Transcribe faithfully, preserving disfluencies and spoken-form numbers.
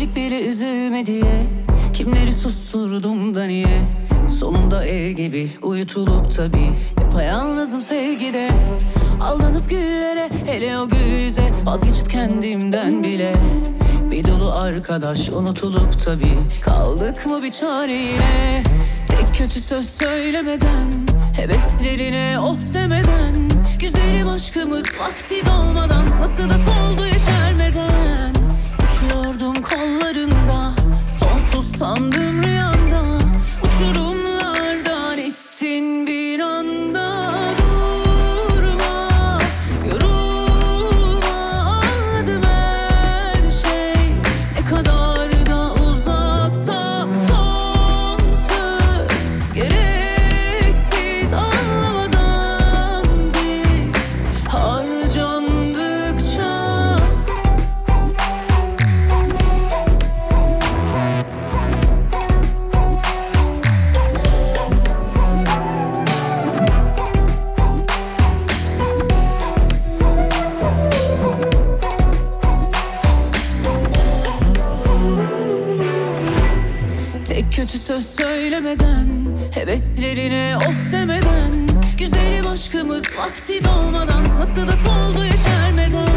Minik bile üzülme diye kimleri susturdum da niye? Sonunda el gibi uyutulup tabii yapayalnızım sevgide. Aldanıp güllere, hele o gül yüze, vazgeçip kendimden bile. Bir dolu arkadaş unutulup tabii kaldık mı bir çare yine? Tek kötü söz söylemeden, heveslerine of demeden, güzelim aşkımız vakti dolmadan nasıl da soldu yeşermeden. Uçuyordum kollarında, sonsuz sandım rüyamda, uçurumlardan ittin bir anda. Durma, yorulma, anladım her şey ne kadar da uzakta. Son söz gereksiz, anlamadan biz harcandıkça. Tek kötü söz söylemeden, heveslerine of demeden, güzelim aşkımız vakti dolmadan nasıl da soldu yeşermeden.